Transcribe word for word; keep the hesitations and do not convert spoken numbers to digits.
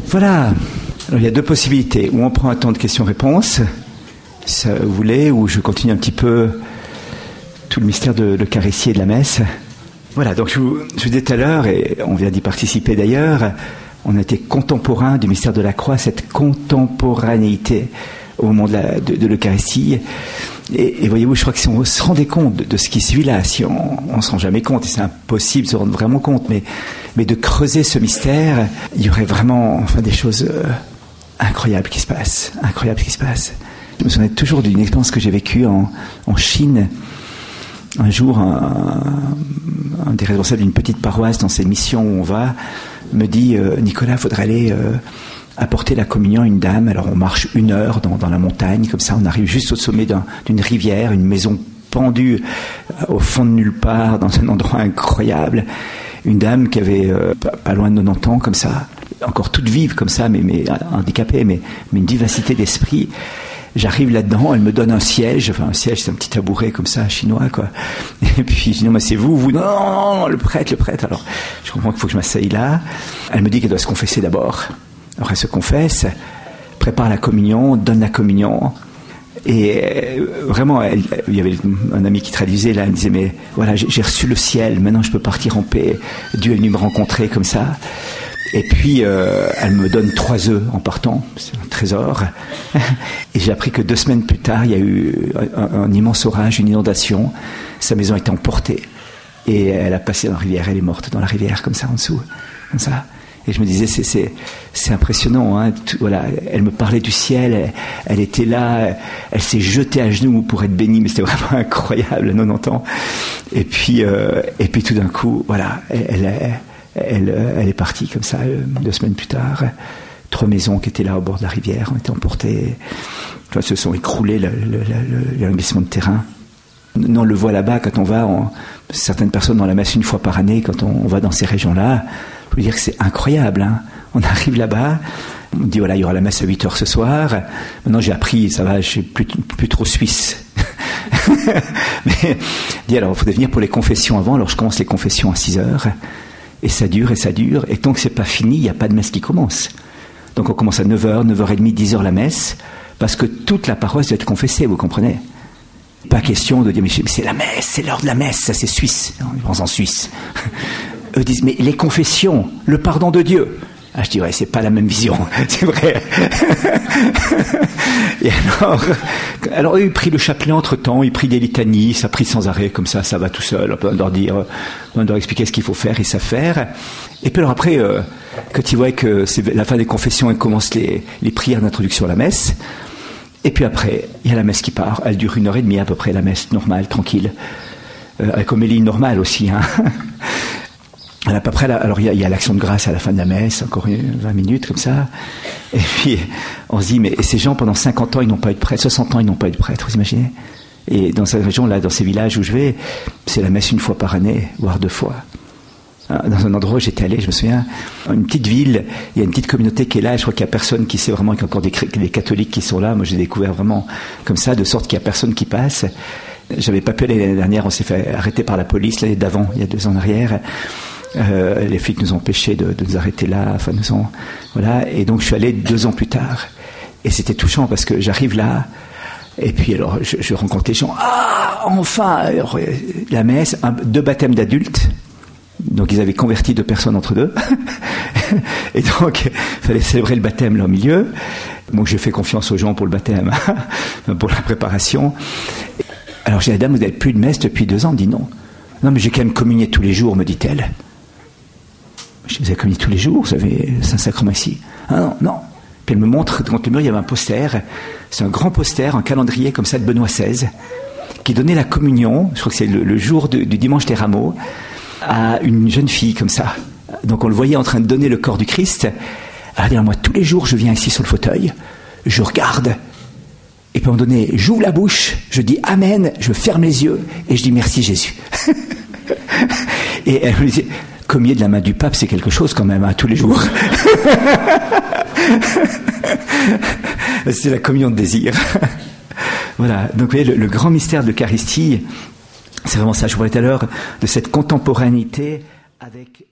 Voilà. Alors, il y a deux possibilités. Ou on prend un temps de questions-réponses, si ça vous voulez, ou je continue un petit peu tout le mystère de l'Eucharistie et de la messe. Voilà, donc je vous, je vous disais tout à l'heure, et on vient d'y participer d'ailleurs, on a été contemporains du mystère de la croix, cette contemporanéité au moment de, la, de, de l'Eucharistie. Et, et voyez-vous, je crois que si on se rendait compte de, de ce qui suit là, si on ne se rend jamais compte, et c'est impossible de se rendre vraiment compte, mais, mais de creuser ce mystère, il y aurait vraiment enfin, des choses euh, incroyables qui se passent, incroyables qui se passent. Je me souviens toujours d'une expérience que j'ai vécue en, en Chine. Un jour, un, un des responsables d'une petite paroisse dans ces missions où on va me dit euh, « Nicolas, il faudrait aller euh, apporter la communion à une dame. » Alors on marche une heure dans, dans la montagne, comme ça on arrive juste au sommet d'un, d'une rivière, une maison pendue euh, au fond de nulle part, dans un endroit incroyable. Une dame qui avait euh, pas, pas loin de quatre-vingt-dix ans, comme ça, encore toute vive comme ça, mais, mais handicapée, mais, mais une vivacité d'esprit. J'arrive là-dedans, elle me donne un siège, enfin un siège, c'est un petit tabouret comme ça, chinois, quoi. Et puis je dis, non, mais c'est vous, vous, non, non, non, le prêtre, le prêtre. Alors, je comprends qu'il faut que je m'asseye là. Elle me dit qu'elle doit se confesser d'abord. Alors elle se confesse, prépare la communion, donne la communion. Et euh, vraiment, elle, il y avait un ami qui traduisait là, elle me disait, mais voilà, j'ai, j'ai reçu le ciel, maintenant je peux partir en paix. Dieu est venu me rencontrer comme ça. Et puis, euh, elle me donne trois œufs en partant, c'est un trésor. Et j'ai appris que deux semaines plus tard, il y a eu un, un immense orage, une inondation. Sa maison a été emportée. Et elle a passé dans la rivière, elle est morte dans la rivière, comme ça, en dessous. Comme ça. Et je me disais, c'est, c'est, c'est impressionnant. Hein, tout, voilà, elle me parlait du ciel, elle, elle était là, elle s'est jetée à genoux pour être bénie, mais c'était vraiment incroyable, à quatre-vingt-dix ans. Et puis, euh, et puis tout d'un coup, voilà, elle... elle Elle, elle est partie comme ça, deux semaines plus tard. Trois maisons qui étaient là au bord de la rivière ont été emportées. Enfin, se sont écroulées, le, le, le, le glissement de terrain. Nous, on le voit là-bas quand on va, on, certaines personnes dans la messe une fois par année, quand on, on va dans ces régions-là, je veux dire que c'est incroyable. Hein. On arrive là-bas, on dit voilà, il y aura la messe à huit heures ce soir. Maintenant, j'ai appris, ça va, je suis plus, plus trop suisse. Mais, dit alors, il faut venir pour les confessions avant. Alors, je commence les confessions à six heures. Et ça dure, et ça dure, et tant que c'est pas fini, il n'y a pas de messe qui commence. Donc on commence à neuf heures, neuf heures trente, dix heures la messe, parce que toute la paroisse doit être confessée, vous comprenez ? Pas question de dire, mais c'est la messe, c'est l'heure de la messe, ça c'est suisse, on pense en Suisse. Eux disent, mais les confessions, le pardon de Dieu. Ah, je dis, ouais, c'est pas la même vision, c'est vrai. Et alors, alors eux, ils prient le chapelet entre-temps, ils prient des litanies, ça prie sans arrêt, comme ça, ça va tout seul, on peut leur dire, on leur expliquer ce qu'il faut faire, ils savent faire. Et puis alors après, euh, quand ils voient que c'est la fin des confessions, ils commencent les, les prières d'introduction à la messe. Et puis après, il y a la messe qui part, elle dure une heure et demie à peu près, la messe normale, tranquille, euh, avec homélie normale aussi, hein. À peu près, là, alors il y, a, il y a l'action de grâce à la fin de la messe, encore vingt minutes comme ça. Et puis on se dit, mais et ces gens pendant cinquante ans ils n'ont pas eu de prêtre, soixante ans ils n'ont pas eu de prêtre, vous imaginez ? Et dans cette région là, dans ces villages où je vais, c'est la messe une fois par année, voire deux fois. Dans un endroit où j'étais allé, je me souviens, une petite ville, il y a une petite communauté qui est là, et je crois qu'il n'y a personne qui sait vraiment, qu'il y a encore des, des catholiques qui sont là. Moi j'ai découvert vraiment comme ça, de sorte qu'il n'y a personne qui passe. J'avais pas pu aller l'année dernière, on s'est fait arrêter par la police l'année d'avant, il y a deux ans en arrière. Euh, les flics nous ont empêchés de, de nous arrêter là, enfin nous ont, voilà, et donc je suis allé deux ans plus tard, et c'était touchant parce que j'arrive là, et puis alors je, je rencontre les gens, ah enfin, alors, la messe, un, deux baptêmes d'adultes, donc ils avaient converti deux personnes entre deux, et donc il fallait célébrer le baptême là au milieu. Donc j'ai fait confiance aux gens pour le baptême, pour la préparation. Alors j'ai dit, dame, vous n'avez plus de messe depuis deux ans? Elle me dit non. Non, mais j'ai quand même communié tous les jours, me dit-elle. Je dis, vous avez communié tous les jours, vous avez Saint-Sacrement ici? Ah non, non. Puis elle me montre, contre le mur, il y avait un poster, c'est un grand poster, un calendrier comme ça de Benoît seize, qui donnait la communion, je crois que c'est le, le jour de, du dimanche des rameaux, à une jeune fille comme ça. Donc on le voyait en train de donner le corps du Christ. Alors moi, tous les jours, je viens ici sur le fauteuil, je regarde, et puis à un moment donné, j'ouvre la bouche, je dis Amen, je ferme les yeux, et je dis merci Jésus. Et elle me disait, communier de la main du pape, c'est quelque chose quand même, hein, tous les jours. C'est la communion de désir. Voilà, donc vous voyez, le, le grand mystère de l'Eucharistie, c'est vraiment ça, je vous parlais tout à l'heure, de cette contemporanéité avec...